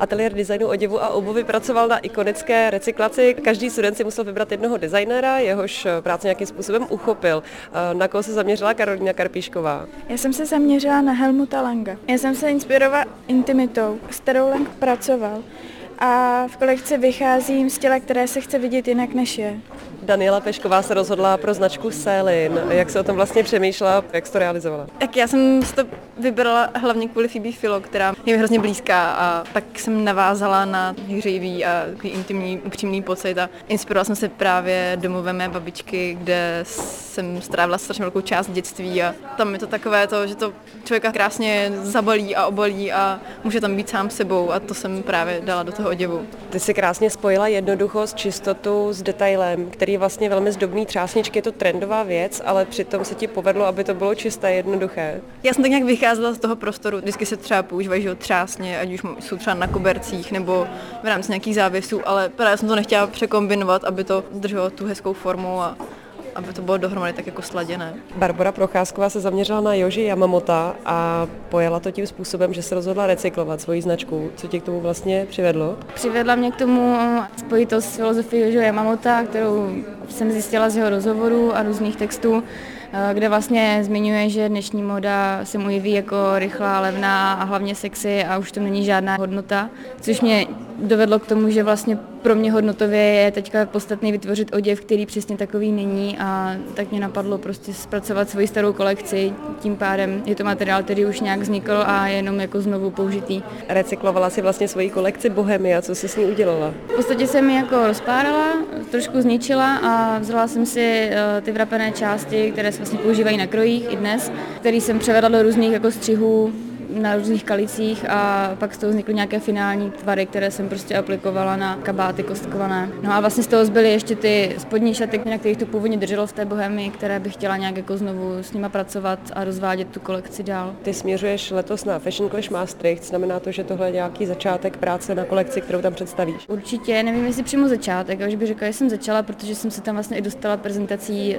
Ateliér designu oděvu a obuvy pracoval na ikonické recyklaci. Každý student si musel vybrat jednoho designéra, jehož práci nějakým způsobem uchopil. Na koho se zaměřila Karolína Karpíšková? Já jsem se zaměřila na Helmuta Langa. Já jsem se inspirovala intimitou, s kterou Lang pracoval. A v kolekci vycházím z těla, které se chce vidět jinak než je. Daniela Pešková se rozhodla pro značku Céline. Jak se o tom vlastně přemýšlela, jak jsi to realizovala? Tak já jsem si to vybrala hlavně kvůli Phoebe Philo, která je mi hrozně blízká, a tak jsem navázala na hřejivý a takový intimní, upřímný pocit a inspirovala jsem se právě domovem mé babičky, kde jsem strávila strašně velkou část dětství a tam je to takové to, že to člověka krásně zabalí a obalí a může tam být sám sebou, a to jsem právě dala do toho oděvu. Ty si krásně spojila jednoduchost, čistotu s detailem, který je vlastně velmi zdobný. Třásničky, je to trendová věc, ale přitom se ti povedlo, aby to bylo čisté, jednoduché. Já jsem tak nějak vycházela z toho prostoru. Vždycky se třeba používají třásně, ať už jsou třeba na kobercích nebo v rámci nějakých závěsů, ale právě jsem to nechtěla překombinovat, aby to drželo tu hezkou formu a aby to bylo dohromady tak jako sladěné. Barbora Procházková se zaměřila na Yoji Yamamota a pojala to tím způsobem, že se rozhodla recyklovat svoji značku. Co tě k tomu vlastně přivedlo? Přivedla mě k tomu spojitost s filozofií Yojiho Yamamota, kterou jsem zjistila z jeho rozhovorů a různých textů, kde vlastně zmiňuje, že dnešní móda se mu jeví jako rychlá, levná a hlavně sexy a už to není žádná hodnota, což mě dovedlo k tomu, že vlastně pro mě hodnotově je teďka podstatný vytvořit oděv, který přesně takový není, a tak mě napadlo prostě zpracovat svoji starou kolekci, tím pádem je to materiál, který už nějak vznikl a je jenom jako znovu použitý. Recyklovala si vlastně svoji kolekci Bohemia, co jsi s ní udělala? V podstatě jsem ji jako rozpárala, trošku zničila a vzala jsem si ty vrapené části, které se vlastně používají na krojích i dnes, který jsem převedla do různých jako střihů na různých kalicích a pak z toho vznikly nějaké finální tvary, které jsem prostě aplikovala na kabáty kostkované. No a vlastně z toho zbyly ještě ty spodní šaty, na kterých to původně drželo v té bohemii, které bych chtěla nějak jako znovu s nima pracovat a rozvádět tu kolekci dál. Ty směřuješ letos na Fashion Clash Maastricht, znamená to, že tohle je nějaký začátek práce na kolekci, kterou tam představíš? Určitě, nevím, jestli přímo začátek, ale už bych řekla, že jsem začala, protože jsem se tam vlastně i dostala prezentací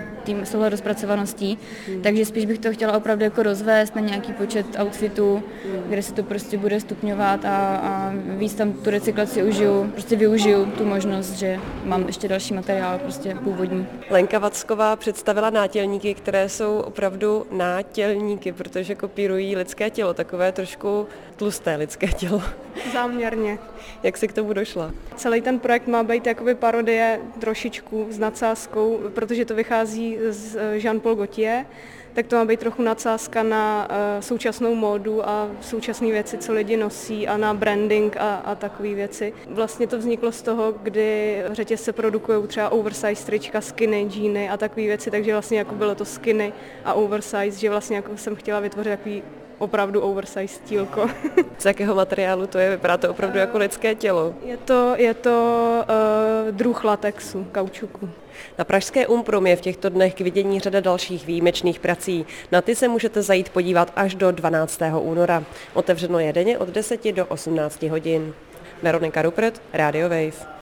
s touhle rozpracovaností, takže spíš bych to chtěla opravdu jako rozvést na nějaký počet outfitů, kde se to prostě bude stupňovat a víc tam tu recyklaci užiju, prostě využiju tu možnost, že mám ještě další materiál prostě původní. Lenka Vacková představila nátělníky, které jsou opravdu nátělníky, protože kopírují lidské tělo, takové trošku tlusté lidské tělo. Záměrně. Jak jsi k tomu došla? Celý ten projekt má být jakoby parodie trošičku s nadsázkou, protože to vychází z Jean-Paul Gaultier, tak to má být trochu nadsázka na současnou módu a současné věci, co lidi nosí, a na branding a takové věci. Vlastně to vzniklo z toho, kdy řetězce produkují třeba oversize trička, skinny, džíny a takové věci, takže vlastně jako bylo to skinny a oversize, že vlastně jako jsem chtěla vytvořit takový opravdu oversize stílko. Z jakého materiálu to je? Vypadá to opravdu jako lidské tělo. Je to druh latexu, kaučuku. Na pražské Umprum je v těchto dnech k vidění řada dalších výjimečných prací. Na ty se můžete zajít podívat až do 12. února. Otevřeno je denně od 10 do 18 hodin. Veronika Rupert, Radio Wave.